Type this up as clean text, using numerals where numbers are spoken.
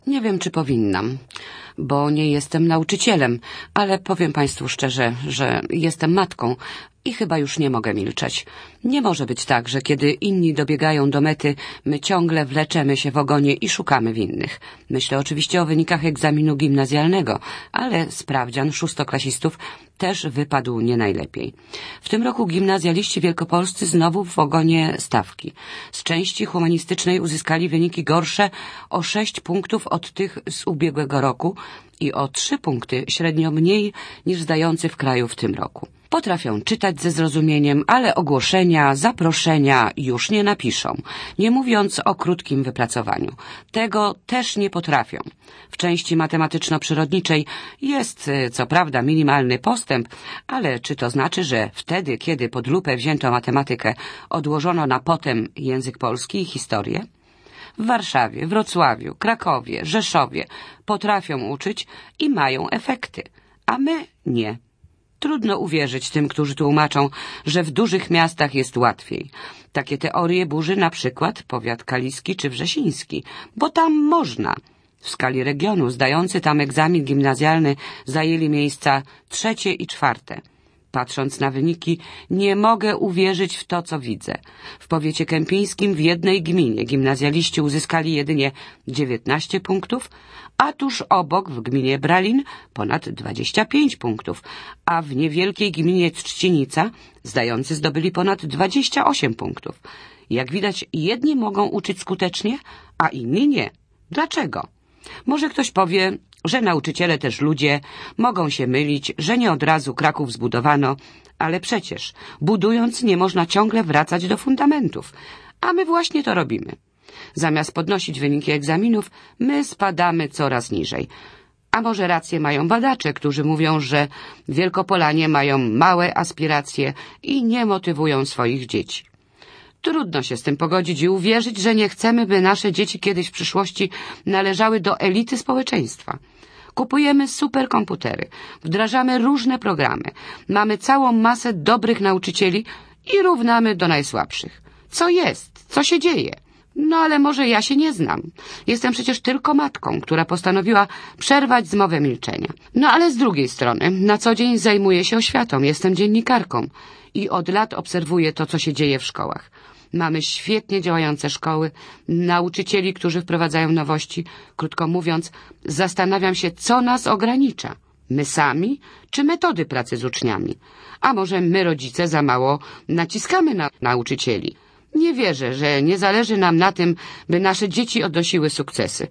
Nie wiem, czy powinnam, bo nie jestem nauczycielem, ale powiem Państwu szczerze, że jestem matką i chyba już nie mogę milczeć. Nie może być tak, że kiedy inni dobiegają do mety, my ciągle wleczemy się w ogonie i szukamy winnych. Myślę oczywiście o wynikach egzaminu gimnazjalnego, ale sprawdzian szóstoklasistów też wypadł nie najlepiej. W tym roku gimnazjaliści wielkopolscy znowu w ogonie stawki. Z części humanistycznej uzyskali wyniki gorsze o 6 punktów od tych z ubiegłego roku i o 3 punkty średnio mniej niż zdający w kraju w tym roku. Potrafią czytać ze zrozumieniem, ale ogłoszenia, zaproszenia już nie napiszą, nie mówiąc o krótkim wypracowaniu. Tego też nie potrafią. W części matematyczno-przyrodniczej jest, co prawda, minimalny postęp, ale czy to znaczy, że wtedy, kiedy pod lupę wzięto matematykę, odłożono na potem język polski i historię? W Warszawie, Wrocławiu, Krakowie, Rzeszowie potrafią uczyć i mają efekty, a my nie. Trudno uwierzyć tym, którzy tłumaczą, że w dużych miastach jest łatwiej. Takie teorie burzy na przykład powiat kaliski czy wrzesiński, bo tam można. W skali regionu zdający tam egzamin gimnazjalny zajęli miejsca 3. i 4. Patrząc na wyniki, nie mogę uwierzyć w to, co widzę. W powiecie kępińskim w jednej gminie gimnazjaliści uzyskali jedynie 19 punktów, a tuż obok w gminie Bralin ponad 25 punktów, a w niewielkiej gminie Trzcinica zdający zdobyli ponad 28 punktów. Jak widać, jedni mogą uczyć skutecznie, a inni nie. Dlaczego? Może ktoś powie, że nauczyciele też ludzie, mogą się mylić, że nie od razu Kraków zbudowano, ale przecież budując nie można ciągle wracać do fundamentów, a my właśnie to robimy. Zamiast podnosić wyniki egzaminów, my spadamy coraz niżej. A może rację mają badacze, którzy mówią, że Wielkopolanie mają małe aspiracje i nie motywują swoich dzieci. Trudno się z tym pogodzić i uwierzyć, że nie chcemy, by nasze dzieci kiedyś w przyszłości należały do elity społeczeństwa. Kupujemy superkomputery, wdrażamy różne programy, mamy całą masę dobrych nauczycieli i równamy do najsłabszych. Co jest? Co się dzieje? No ale może ja się nie znam. Jestem przecież tylko matką, która postanowiła przerwać zmowę milczenia. No ale z drugiej strony, na co dzień zajmuję się oświatą, jestem dziennikarką i od lat obserwuję to, co się dzieje w szkołach. Mamy świetnie działające szkoły, nauczycieli, którzy wprowadzają nowości. Krótko mówiąc, zastanawiam się, co nas ogranicza. My sami, czy metody pracy z uczniami? A może my, rodzice, za mało naciskamy na nauczycieli? Nie wierzę, że nie zależy nam na tym, by nasze dzieci odnosiły sukcesy.